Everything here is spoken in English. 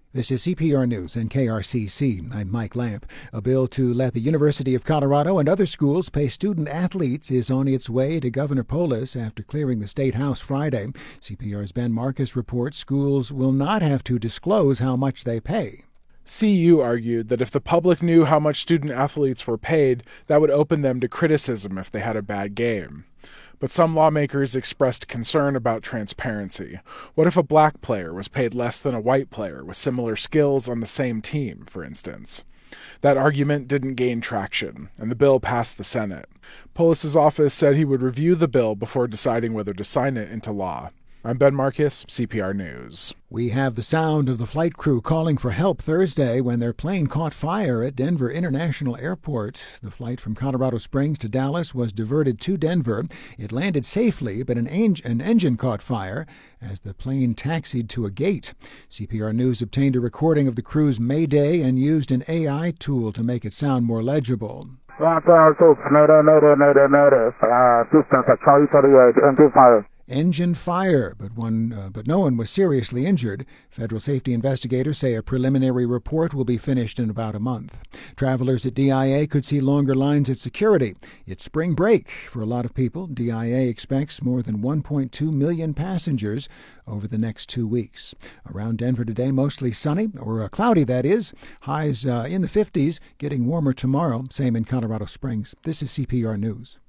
This is CPR News and KRCC. I'm Mike Lamp. A bill to let the University of Colorado and other schools pay student athletes is on its way to Governor Polis after clearing the State House Friday. CPR's Ben Marcus reports schools will not have to disclose how much they pay. CU argued that if the public knew how much student athletes were paid, that would open them to criticism if they had a bad game. But some lawmakers expressed concern about transparency. What if a black player was paid less than a white player with similar skills on the same team, for instance? That argument didn't gain traction, and the bill passed the Senate. Polis's office said he would review the bill before deciding whether to sign it into law. I'm Ben Marcus, CPR News. We have the sound of the flight crew calling for help Thursday when their plane caught fire at Denver International Airport. The flight from Colorado Springs to Dallas was diverted to Denver. It landed safely, but an engine caught fire as the plane taxied to a gate. CPR News obtained a recording of the crew's mayday and used an AI tool to make it sound more legible. Engine fire, but no one was seriously injured. Federal safety investigators say a preliminary report will be finished in about a month. Travelers at DIA could see longer lines at security. It's spring break for a lot of people. DIA expects more than 1.2 million passengers over the next 2 weeks. Around Denver today, mostly sunny, or cloudy that is. Highs in the 50s, getting warmer tomorrow. Same in Colorado Springs. This is CPR News.